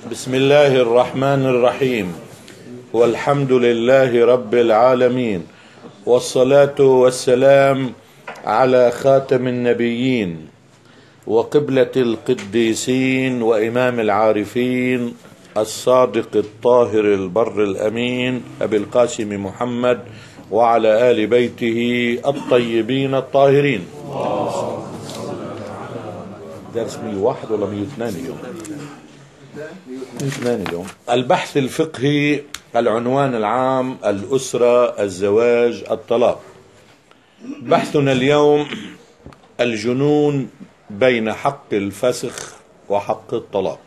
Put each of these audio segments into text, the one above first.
بسم الله الرحمن الرحيم، والحمد لله رب العالمين، والصلاة والسلام على خاتم النبيين وقبلة القديسين وإمام العارفين الصادق الطاهر البر الأمين أبي القاسم محمد وعلى آل بيته الطيبين الطاهرين. درس 101 ولا 102 اليوم؟ 102 اليوم. البحث الفقهي، العنوان العام: الأسرة، الزواج، الطلاق. بحثنا اليوم: الجنون بين حق الفسخ وحق الطلاق.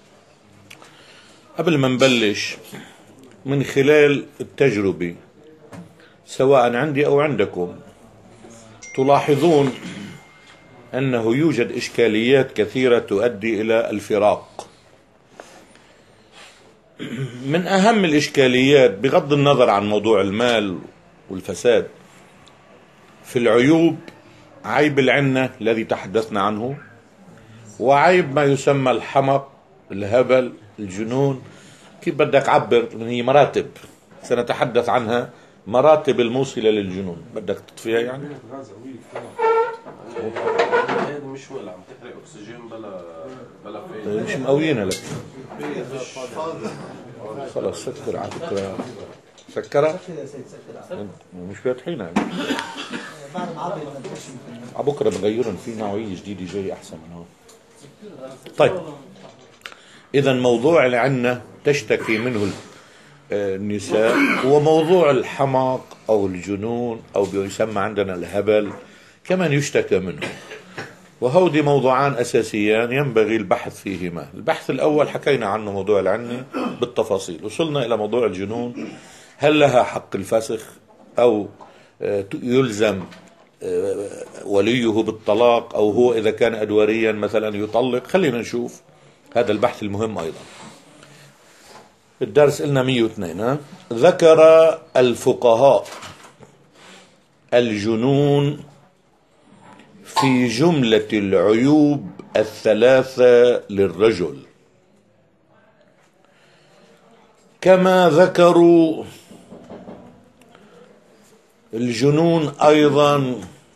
قبل ما نبلش، من خلال التجربة سواء عندي أو عندكم، تلاحظون أنه يوجد إشكاليات كثيرة تؤدي إلى الفراق. من أهم الإشكاليات، بغض النظر عن موضوع المال والفساد، في العيوب عيب العنة الذي تحدثنا عنه، وعيب ما يسمى الحمق، الهبل، الجنون، كيف بدك عبر، هي مراتب سنتحدث عنها، مراتب الموصلة للجنون. بدك تطفيها يعني؟ مش ولع، عم تحرق اكسجين بلا طيب مش مقوينا لك. خلاص سكر على فكرة، سكرها مش فاتحينها بعد ما على بكره بغيرهم في نوعية جديدة جاي احسن من هون. طيب، اذا موضوع العنة تشتكي منه النساء، وموضوع الحمق او الجنون او بيسمى عندنا الهبل كمان يشتكى منه، وهودي موضوعان أساسيان ينبغي البحث فيهما. البحث الأول حكينا عنه، موضوع العنة بالتفاصيل، وصلنا إلى موضوع الجنون، هل لها حق الفسخ أو يلزم وليه بالطلاق، أو هو إذا كان أدواريا مثلا يطلق. خلينا نشوف هذا البحث المهم أيضا. الدرس قلنا 102. ذكر الفقهاء الجنون في جملة العيوب الثلاثة للرجل، كما ذكروا الجنون أيضا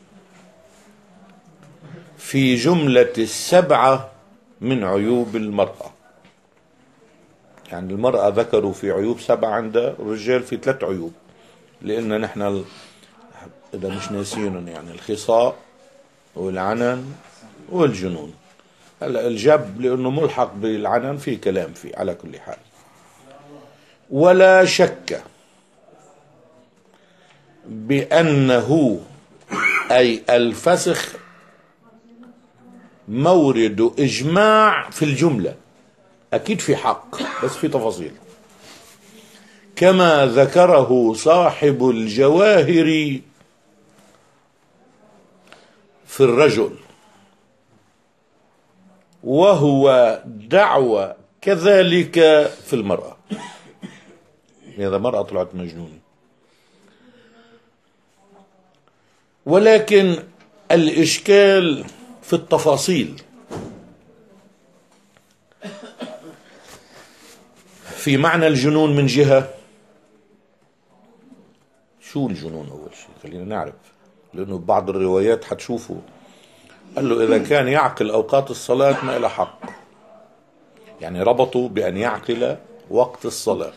في جملة 7 من عيوب المرأة. يعني المرأة ذكروا في عيوب 7، عند الرجال في 3 عيوب، لأن نحن إذا مش ناسينهم، يعني الخصاء والعنن والجنون. هلا الجب لأنه ملحق بالعنن في كلام فيه على كل حال. ولا شك بأنه أي الفسخ مورد إجماع في الجملة، أكيد في حق بس في تفاصيل، كما ذكره صاحب الجواهر في الرجل، وهو دعوى كذلك في المرأة. إذا مرأة طلعت مجنونة، ولكن الإشكال في التفاصيل. في معنى الجنون من جهة، شو الجنون أول شيء خلينا نعرف، لأنه بعض الروايات حتشوفوا قال له إذا كان يعقل أوقات الصلاة ما إلى حق، يعني ربطوا بأن يعقل وقت الصلاة.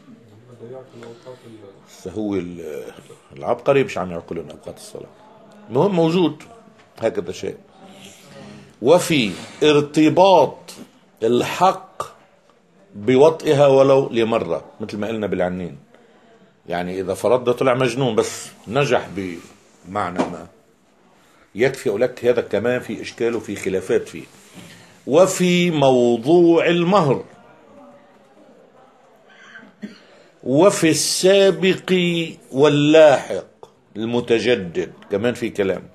هو العبقري مش عم يعقلون أوقات الصلاة، المهم موجود هكذا شيء. وفي ارتباط الحق بوطئها ولو لمرة، مثل ما قلنا بالعنين، يعني إذا فرضنا طلع مجنون بس نجح بمعنى ما يكفي، ولك هذا كمان في إشكال وفي خلافات فيه. وفي موضوع المهر، وفي السابق واللاحق المتجدد كمان في كلام.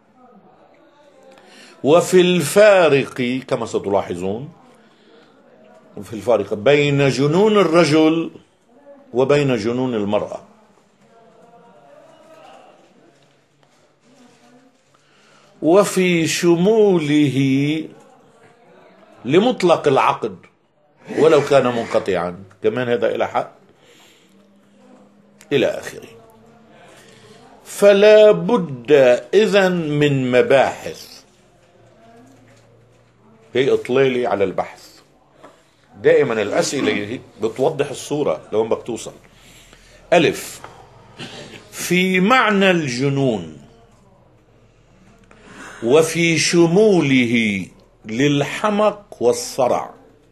وفي الفارق كما ستلاحظون، وفي الفارق بين جنون الرجل وبين جنون المرأة. وفي شموله لمطلق العقد، ولو كان منقطعا كمان هذا إلى حق إلى آخره. فلا بد إذن من مباحث. هي إطلالي على البحث. دائما الأسئلة بتوضح الصورة لو بدك توصل. ألف، في معنى الجنون وفي شموله للحمق والصرع.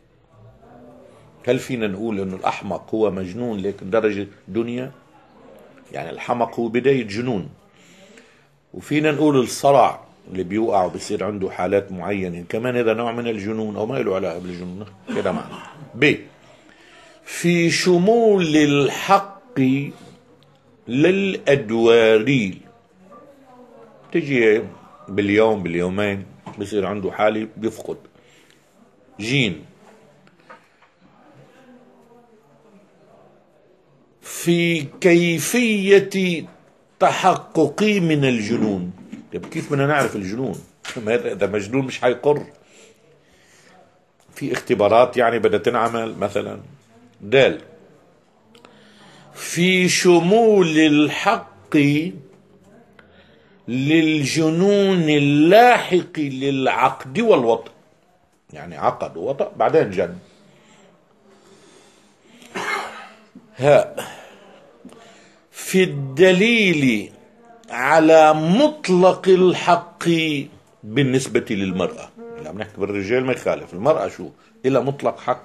هل فينا نقول انه الاحمق هو مجنون لكن درجة دنيا؟ يعني الحمق هو بداية جنون. وفينا نقول الصرع اللي بيوقع وبصير عنده حالات معينة كمان هذا نوع من الجنون او ما له علاقة بالجنون. كده معنى. ب، في شمول الحق للأدواريل. تجي باليوم باليومين بصير عنده حالة بيفقد. جيم، في كيفية تحققي من الجنون. طيب كيف بدنا نعرف الجنون؟ هذا مجنون مش حيقر. في اختبارات يعني بدها تنعمل مثلا. دال، في شمول الحق للجنون اللاحق للعقد والوطء. يعني عقد ووطء بعدين جن. هاء، في الدليل على مطلق الحق بالنسبة للمرأة. لا بنحكي بالرجال ما يخالف، المرأة شو إلى مطلق حق.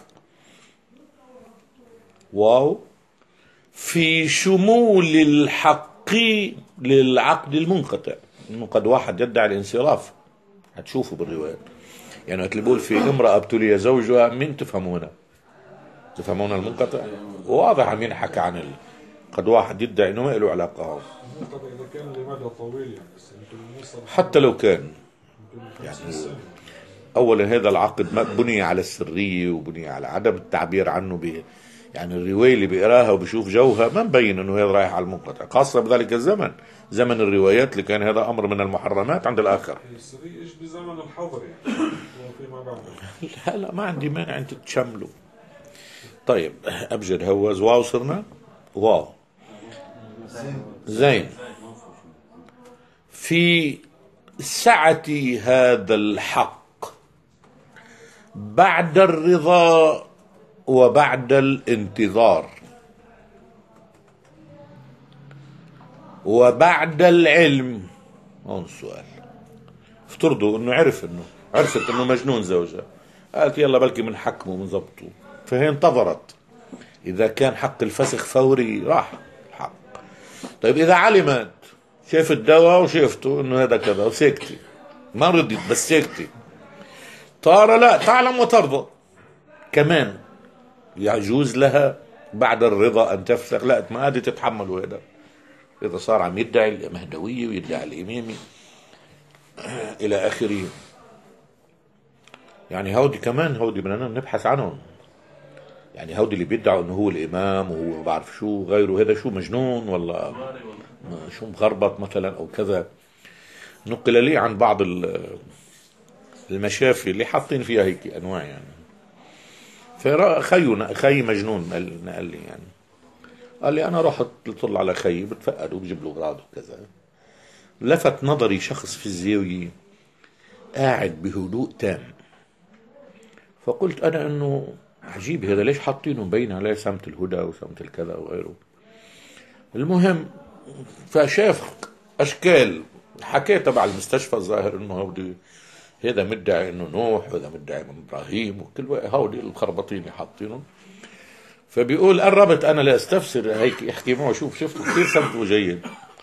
واو، في شمول الحق للعقد المنقطع. إنه قد واحد يدعي الانصراف، هتشوفوا بالروايات. يعني اللي بيقول في امرأة ابتلي زوجها، مين تفهموا هنا؟ تفهمون المنقطع؟ واضح عم ينحكى عن قد واحد يدعي انه ما له علاقة. المنقطع اذا كان لمدى طويل يعني، بس حتى لو كان يعني اولا هذا العقد ما بني على السرية وبني على عدم التعبير عنه يعني الرواية اللي بيقراها وبشوف جوها ما مبين انه هذا رايح على المنقطع، خاصة بذلك الزمن، زمن الروايات اللي كان هذا امر من المحرمات عند الاخر. السرية ايش بزمن الحظر يعني وفيما بعد. لا ما عندي مانع انت تشمله. طيب ابجد هوز. واو صرنا. واو، زين، في سعة هذا الحق بعد الرضا وبعد الانتظار وبعد العلم. هون السؤال. افترضوا انه عرفت انه مجنون زوجها، قالت يلا بلكي منحكمه ومنظبطه، فهي انتظرت. اذا كان حق الفسخ فوري راح الحق. طيب اذا علمت، شافت دواء وشافته انه هذا كذا وسكتي، ما رضيت بس سكتي، طار لا تعلم وترضى، كمان يجوز لها بعد الرضا ان تفسخ. لا ما قادر تتحملوا هذا. اذا صار عم يدعي المهدوية ويدعي الامامي الى اخره. يعني هودي كمان هودي بدنا نبحث عنهم. يعني هودي اللي بيدعوا انه هو الامام وهو ما بعرف شو غيره، هذا شو مجنون ولا شو مغربط مثلا او كذا. نقل لي عن بعض المشافي اللي حاطين فيها هيك انواع يعني. خي مجنون نقل لي يعني، قال لي انا رحت لطل على خي بتفقد وبجيب له اغراض وكذا. لفت نظري شخص في الزاوية قاعد بهدوء تام، فقلت انا انه عجيب هذا ليش حاطينه مبين عليه سمت الهدى وسمت الكذا وغيره. المهم فشاف اشكال، حكيت تبع المستشفى الظاهر انه هذا مدعي انه نوح وهذا مدعي من ابراهيم وكل هودي الخربطين اللي حاطينهم. فبيقول قربت انا لاستفسر هيك احكي معه شوف شفته كثير سمته جيد،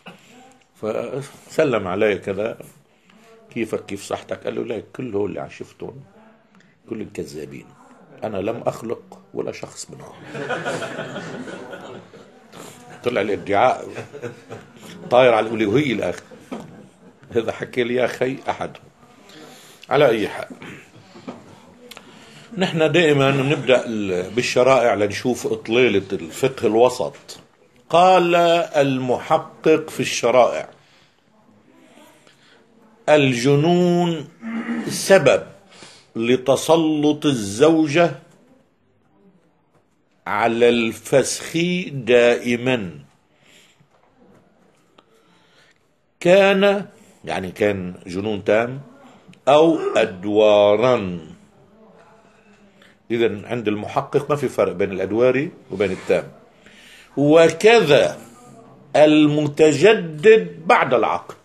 فسلم علي كذا كيفك كيف صحتك؟ قال له لا كل هول اللي شفتهم كل الكذابين، انا لم اخلق ولا شخص منهم. طلع الادعاء طاير على الالوهيه الاخر. هذا حكي لي يا اخي احد. على اي حال نحن دائما نبدأ بالشرائع لنشوف اطلالة الفقه الوسط. قال المحقق في الشرائع الجنون سبب لتسلط الزوجة على الفسخ دائما كان، يعني كان جنون تام أو أدوارا. إذن عند المحقق ما في فرق بين الأدواري وبين التام. وكذا المتجدد بعد العقد.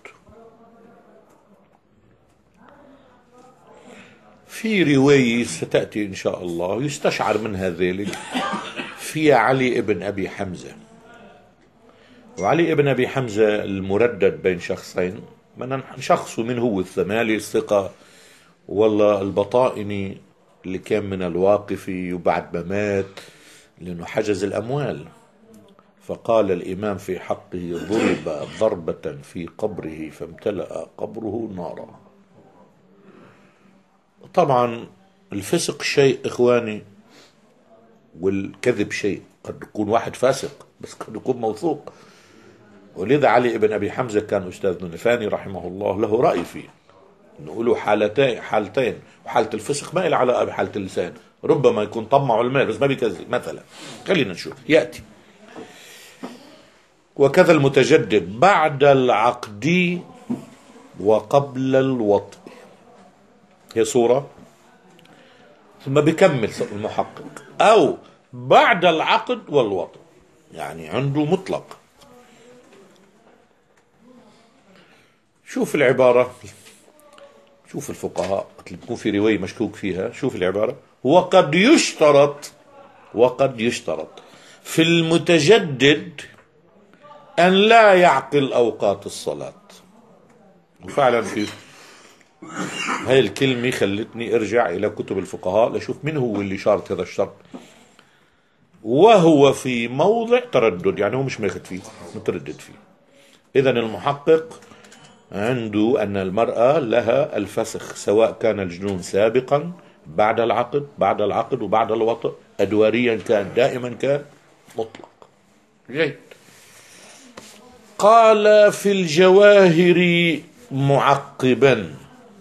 في رواية ستأتي إن شاء الله يستشعر منها ذلك في علي ابن أبي حمزة. وعلي ابن أبي حمزة المردد بين شخصين، من شخص من هو الثمالي الثقة، والله البطائني اللي كان من الواقفي وبعد ما مات لأنه حجز الأموال، فقال الإمام في حقه: ضرب ضربة في قبره فامتلأ قبره نارا. طبعا الفسق شيء إخواني والكذب شيء، قد يكون واحد فاسق بس قد يكون موثوق. ولذا علي ابن أبي حمزة كان أستاذ النفاني رحمه الله له رأي فيه، نقوله حالتين، وحالة الفسق ما إلى علاقة بحالة اللسان، ربما يكون طمع المال بس ما بيكذب مثلا. خلينا نشوف يأتي: وكذا المتجدد بعد العقد وقبل الوطء. هي صورة، ثم بكمل المحقق: أو بعد العقد والوطء، يعني عنده مطلق. شوف العبارة، شوف الفقهاء اللي بيكون في رواية مشكوك فيها، شوف العبارة: وقد يشترط في المتجدد أن لا يعقل أوقات الصلاة. وفعلا في هاي الكلمة خلتني ارجع الى كتب الفقهاء لشوف من هو اللي شارط هذا الشرط. وهو في موضع تردد، يعني هو مش ماخذ فيه، متردد فيه. اذا المحقق عنده ان المرأة لها الفسخ سواء كان الجنون سابقا بعد العقد وبعد الوطء، ادواريا كان دائما كان مطلق. جيد. قال في الجواهر معقبا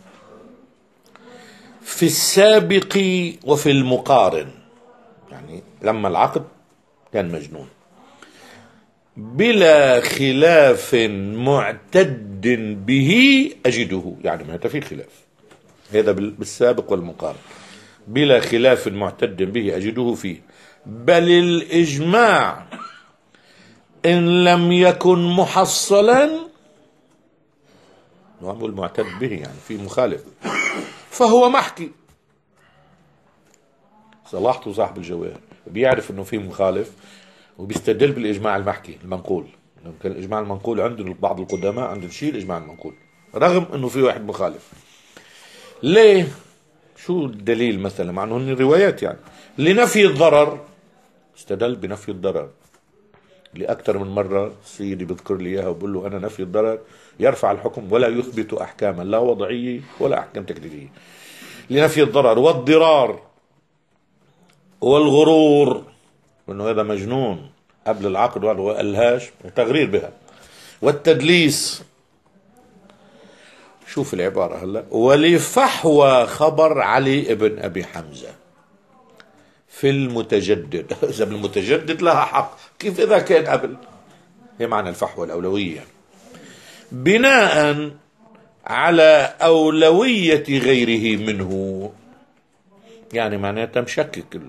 في السابق وفي المقارن، يعني لما العقد كان مجنون، بلا خلاف معتد به أجده، يعني ما في خلاف، هذا بالسابق والمقارن، بلا خلاف معتد به أجده فيه، بل الإجماع إن لم يكن محصلا، المعتد به يعني في مخالف، فهو محكي. صلاحته صاحب الجواهر بيعرف انه في مخالف وبيستدل بالاجماع المحكي المنقول. كان الاجماع المنقول عند بعض القدماء عند شيء الاجماع المنقول رغم انه في واحد مخالف. ليه؟ شو الدليل مثلا؟ مع انه الروايات يعني لنفي الضرر، استدل بنفي الضرر لأكثر من مرة. سيدي بذكر لي إياها وبقول له أنا نفي الضرر يرفع الحكم ولا يثبت أحكاما لا وضعية ولا أحكام تكليفية. لنفي الضرر والضرار والغرور، وأنه هذا مجنون قبل العقد والهاش وتغرير بها، والتدليس. شوف العبارة هلا: ولفحوى خبر علي ابن أبي حمزة في المتجدد. إذا بالمتجدد لها حق، كيف إذا كان قبل؟ هي معنى الفحوى الأولوية يعني. بناء على أولوية غيره منه، يعني معناتها مشكك.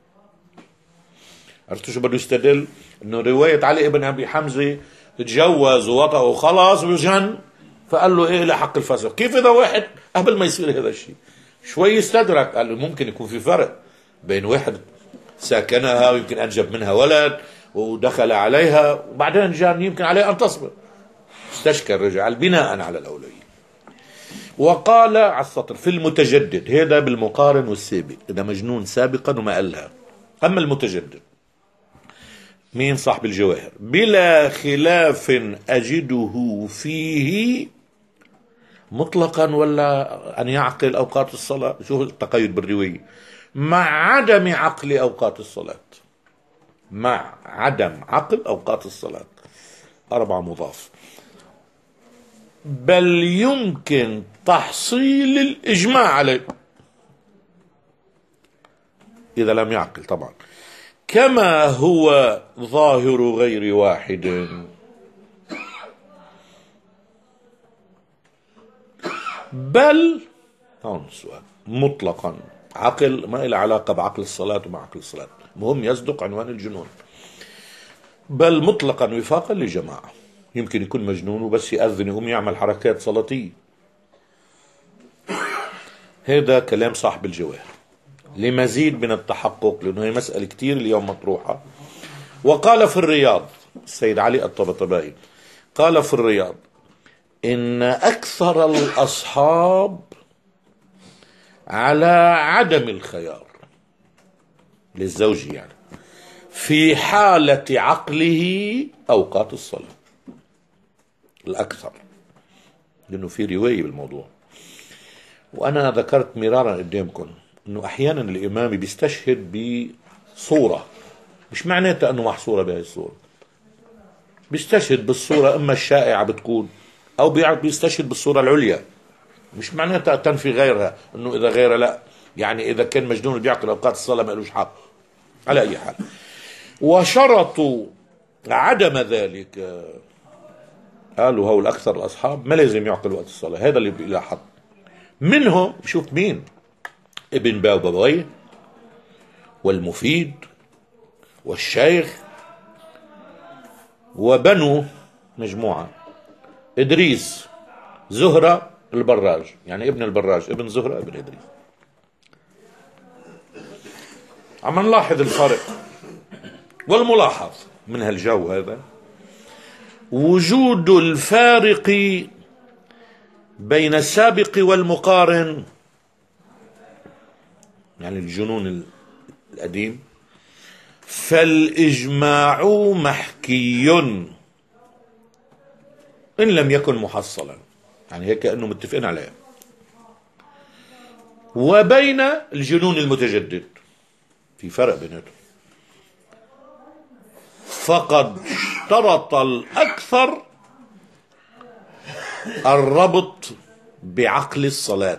عرفتوا شو بده يستدل؟ إنه رواية علي ابن أبي حمزة تجوز ووطأ وخلاص وجن، فقال له إيه لحق الفسق. كيف إذا واحد قبل ما يصير هذا الشيء شوي يستدرك، قال له ممكن يكون في فرق بين واحد ساكنها ويمكن أنجب منها ولد ودخل عليها وبعدين جان يمكن عليه أن تصبر، استشكل رجع بناء على الأولوية. وقال على السطر في المتجدد، هذا بالمقارن والسابق، إذا مجنون سابقا وما قالها. أما المتجدد مين؟ صاحب الجواهر: بلا خلاف أجده فيه مطلقا ولا أن يعقل أوقات الصلاة. شوف التقيد بالرواية: مع عدم عقل أوقات الصلاة، مع عدم عقل أوقات الصلاة، 4 مضاف، بل يمكن تحصيل الإجماع عليه إذا لم يعقل طبعا، كما هو ظاهر غير واحد. بل هون السؤال مطلقا، عقل ما له علاقة بعقل الصلاة ومع عقل الصلاة، مهم يصدق عنوان الجنون. بل مطلقا وفاقا لجماعة، يمكن يكون مجنون وبس يأذن يقوم يعمل حركات صلاتية. هذا كلام صاحب الجواهر لمزيد من التحقق، لأنه هي مسألة كتير اليوم مطروحة. وقال في الرياض السيد علي الطبطبائي قال في الرياض إن أكثر الأصحاب على عدم الخيار للزوج يعني في حالة عقله أوقات الصلاة، الأكثر، لأنه في رواية بالموضوع. وأنا ذكرت مرارا قدامكم أنه أحيانا الإمام بيستشهد بصورة، مش معناتها أنه محصورة بهذه الصورة، بيستشهد بالصورة إما الشائعة بتكون، أو بيستشهد بالصورة العليا، مش معناتها تنفي غيرها، أنه إذا غيرها لا، يعني إذا كان مجنون بيعقل أوقات الصلاة ما لوش حق. على أي حال، وشرطوا عدم ذلك، قالوا هو الأكثر الأصحاب ما لازم يعقل وقت الصلاة، هذا اللي بيلاحظ منهم. شوف مين؟ ابن باوبويه والمفيد والشيخ وبنو مجموعة، إدريس، زهرة، البراج، يعني ابن البراج ابن زهرة ابن إدريس. عم نلاحظ الفرق. والملاحظ من هالجو هذا وجود الفارق بين السابق والمقارن، يعني الجنون القديم، فالإجماع محكي إن لم يكن محصلا، يعني هيك كأنه متفقين عليه، وبين الجنون المتجدد في فرق بيناتهم. فقد اشترط الأكثر الربط بعقل الصلاة،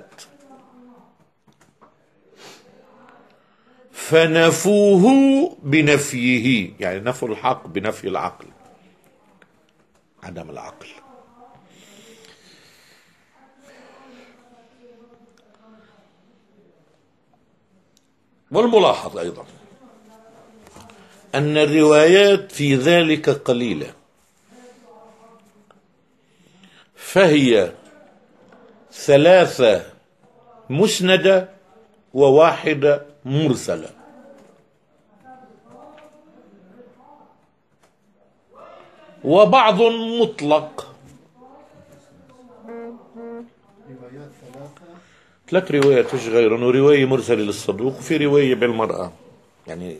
فنفوه بنفيه، يعني نفوا الحق بنفي العقل، عدم العقل. والملاحظ أيضا أن الروايات في ذلك قليلة، فهي 3 مسندة و1 مرسلة. وبعض مطلق، 3 روايات مش غير انه رواية مرسلة للصدوق وفي رواية بالمرأة، يعني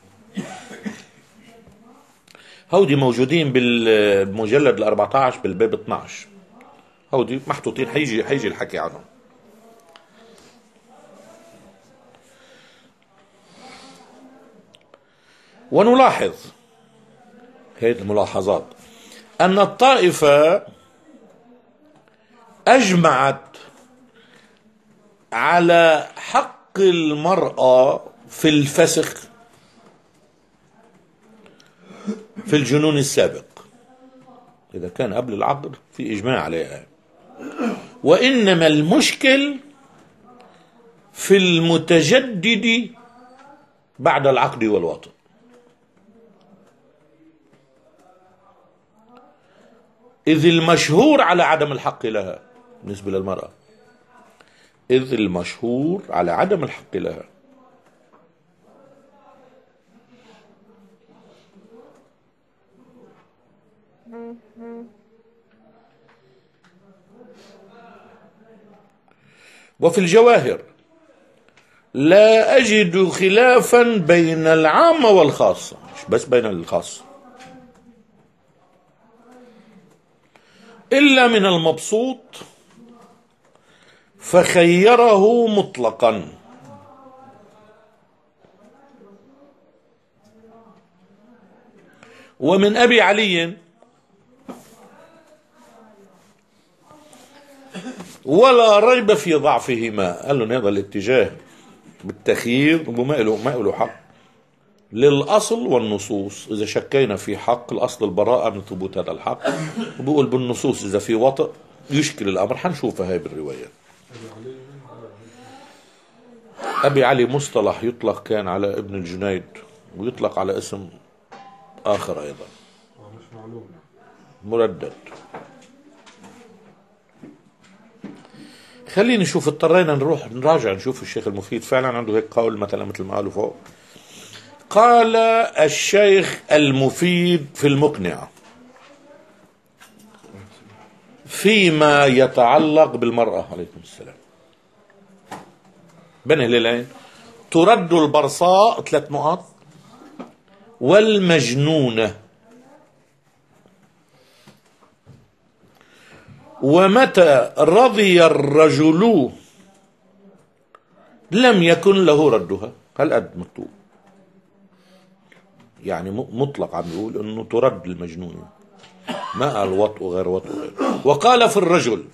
هودي موجودين بالمجلد 14 بالباب 12، هودي محطوطين، حيجي الحكي عنهم. ونلاحظ هذه الملاحظات أن الطائفة أجمعت على حق المرأة في الفسخ في الجنون السابق إذا كان قبل العقد، في إجماع عليها. وإنما المشكل في المتجدد بعد العقد والوطن، إذ المشهور على عدم الحق لها بالنسبة للمرأة، إذ المشهور على عدم الحق لها. وفي الجواهر لا أجد خلافا بين العامة والخاصة، مش بس بين الخاصة، إلا من المبسوط فخيره مطلقا. ومن أبي علي ولا ريب في ضعفهما، قال له هذا الاتجاه بالتخيير وما له حق، للأصل والنصوص. إذا شكينا في حق الأصل البراءة من ثبوت هذا الحق، وبقول بالنصوص إذا في وطئ يشكل الأمر. حنشوفها هاي بالرواية. أبي علي مصطلح يطلق كان على ابن الجنيد ويطلق على اسم آخر أيضا مش معلوم. مردد. خلينا نشوف، اضطرينا نروح نراجع نشوف الشيخ المفيد فعلا عنده هيك قول مثلا مثل ما قالوا فوق. قال الشيخ المفيد في المقنع فيما يتعلق بالمرأة عليكم السلام بين هلالين: ترد البرصاء 3 نقط والمجنونة، ومتى رضي الرجل لم يكن له ردها. هالقد مكتوب، يعني مطلق عم يقول انه ترد المجنونة، ما قال وطء غير وطء غير. وقال في الرجل: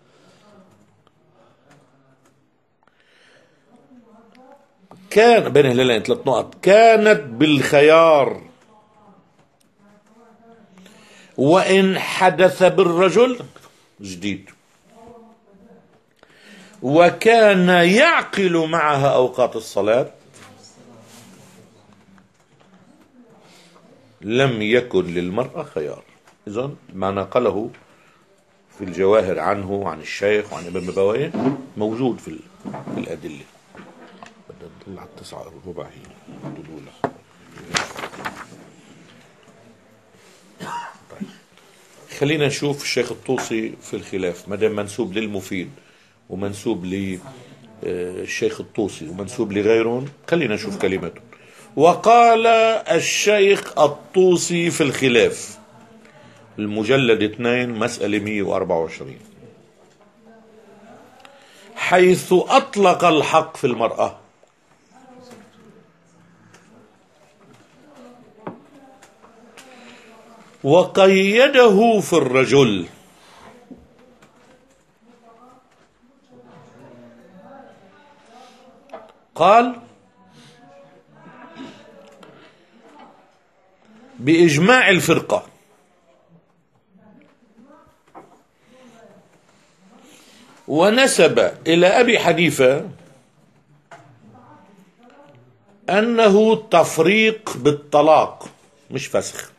كان بين هلالين 3 نقط كانت بالخيار وإن حدث بالرجل جديد، وكان يعقل معها أوقات الصلاة لم يكن للمرأة خيار. إذن ما نقله في الجواهر عنه عن الشيخ وعن ابن مبويه موجود في الأدلة. بدنا نطلع على 9:15 هي. طيب خلينا نشوف الشيخ الطوسي في الخلاف، ما دام منسوب للمفيد ومنسوب للشيخ الطوسي ومنسوب لغيرهم، خلينا نشوف كلمته. وقال الشيخ الطوسي في الخلاف، المجلد 2 مسألة 124، حيث أطلق الحق في المرأة وقيده في الرجل، قال: بإجماع الفرقة ونسب إلى أبي حنيفة أنه تفريق بالطلاق مش فسخ،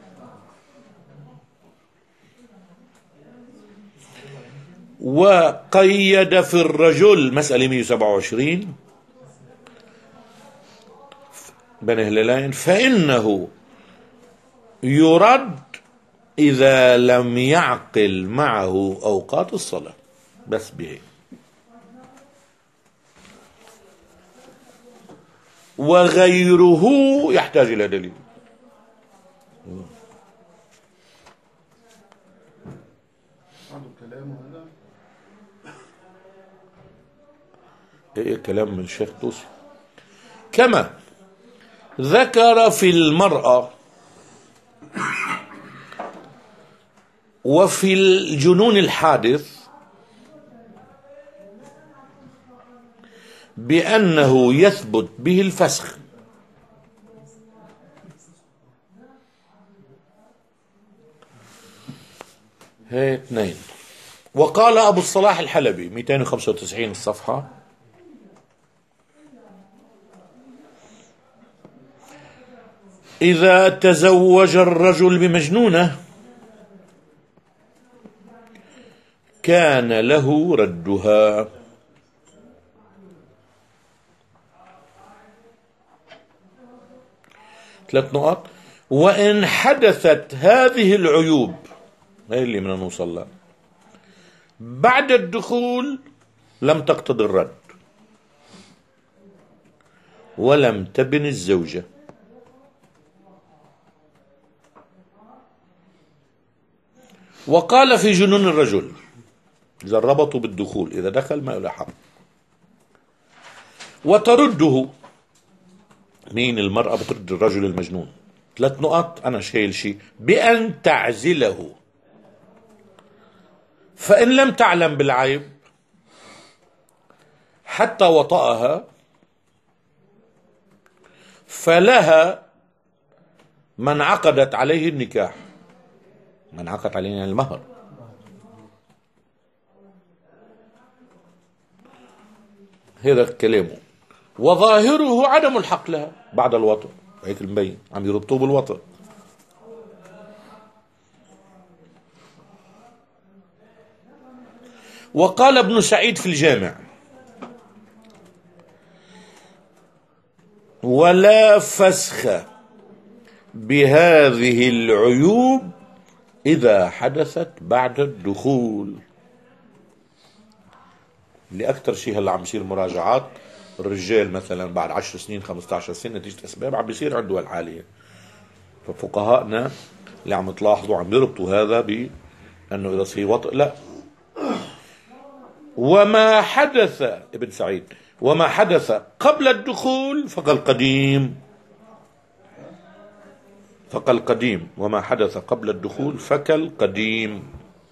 وقيد في الرجل مسألة 127 بين هلالين: فإنه يرد إذا لم يعقل معه أوقات الصلاة. بس به. وغيره يحتاج إلى دليل. ايه كلام من الشيخ طوسي. كما ذكر في المرأة وفي الجنون الحادث بأنه يثبت به الفسخ. هي 2. وقال أبو الصلاح الحلبي 295 الصفحة: إذا تزوج الرجل بمجنونة كان له ردها. ثلاث نقط: وإن حدثت هذه العيوب، هي اللي بدنا نوصل لها، بعد الدخول لم تقتضي الرد ولم تبن الزوجة. وقال في جنون الرجل: إذا ربطوا بالدخول، إذا دخل ما له حق. وترده مين؟ المرأة بترد الرجل المجنون. 3 نقط: أنا شايل شيء بأن تعزله، فإن لم تعلم بالعيب حتى وطأها فلها من عقدت عليه النكاح، من عقد علينا المهر، هذا كلامه. وظاهره عدم الحق لها بعد الوطء، هيك المبين عم يربطوه بالوطء. وقال ابن سعيد في الجامع: ولا فسخ بهذه العيوب إذا حدثت بعد الدخول. اللي أكثر شيء هلا عم يصير مراجعات الرجال مثلا بعد 10 سنين 15 سنة نتيجة أسباب عم بيصير عنده الحالية. ففقهاءنا اللي عم تلاحظوا عم يربطوا هذا بأنه إذا صير وطء لا. وما حدث ابن سعيد وما حدث قبل الدخول فكالقديم، فكالقديم، وما حدث قبل الدخول فكالقديم.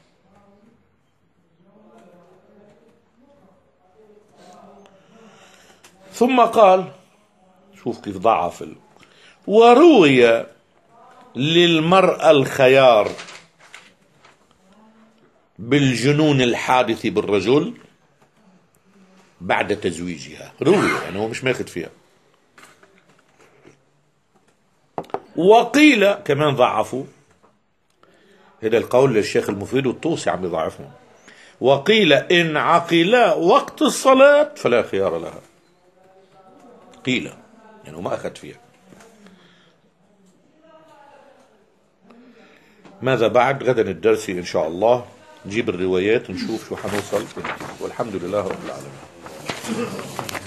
ثم قال، شوف كيف ضعف، وروي للمرأة الخيار بالجنون الحادث بالرجل بعد تزويجها، روي يعني هو مش ماخذ فيها. وقيل كمان ضعفوا هذا القول للشيخ المفيد والطوسي عم يضعفهم. وقيل إن عقلا وقت الصلاة فلا خيار لها، قيل يعني ما أخذ فيها. ماذا بعد؟ غدا الدرس إن شاء الله نجيب الروايات نشوف شو حنوصل، والحمد لله رب العالمين.